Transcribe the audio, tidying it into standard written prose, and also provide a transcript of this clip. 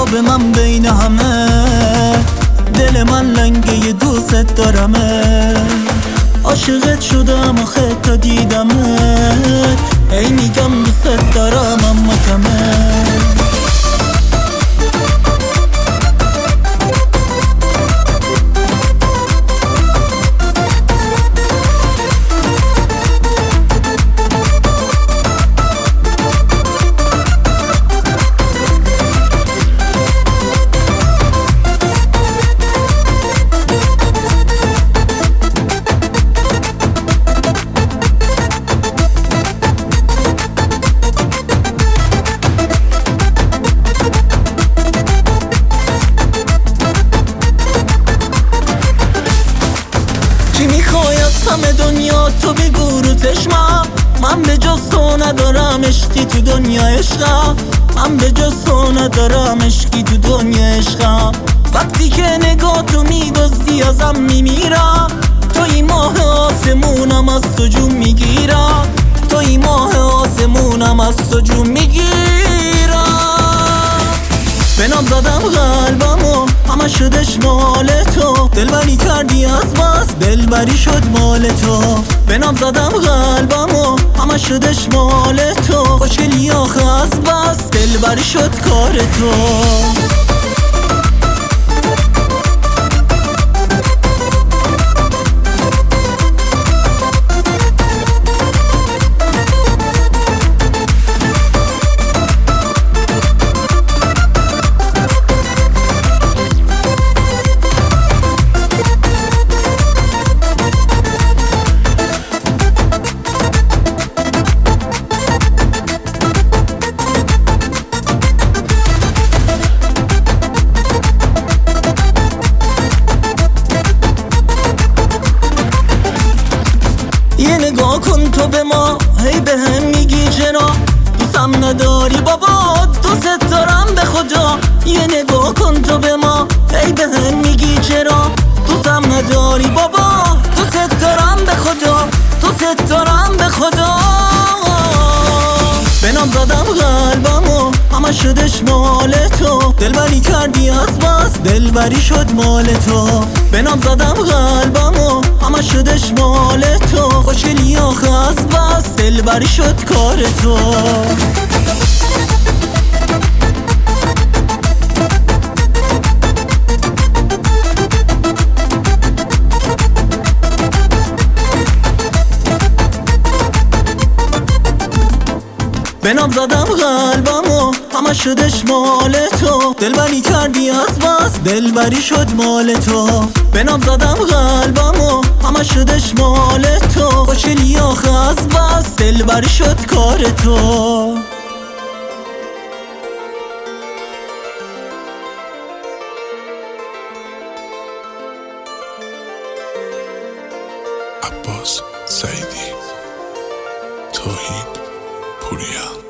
به من بین همه، دل من لنگه دوست دارمه. عاشقت شدم آخه تا دیدمت، ای میگم دوست دارم اما کمه. چی میخوای از همه دنیا تو بگو رو چشمم، من به جز تو ندارم عشقی تو دنیا عشقم، من به جز تو ندارم عشقی تو دنیا عشقم. وقتی که نگاه تو میدزدی ازم میمیرم، توی ماه آسمونم از تو جون میگیرم، توی ماه آسمونم از تو جون میگیرم. به نام زدم قلبمو همه شدش مال تو، دلبری کردی از بس دلبری شد مال تو. به نام زدم قلبمو همه شدش مال تو، خوشگلی آخه از بس دلبری شد کار تو. یه نگاه کن تو به ما، هی به هم میگی چرا دوستم نداری بابا، دوست دارم به خدا. یه نگاه کن تو به ما، هی به هم میگی چرا دوستم نداری بابا، دوست دارم به خدا، دوست دارم به خدا. به نام زدم قلبمو همه شدش مال تو، دلبری کردی از بس دلبری شد مال تو. به نام زدم قلبمو همه شدش مال تو، خوشگلی آخه از بس دلبری شد کار تو. به نام زدم قلبمو همه شدش مال تو، دلبری کردی از بس دلبری شد مال تو. به نام زدم قلبمو همه شدش مال تو، خوشگلی آخه از بس دلبری شد کار تو. عباس سعیدی، توحید پوریا.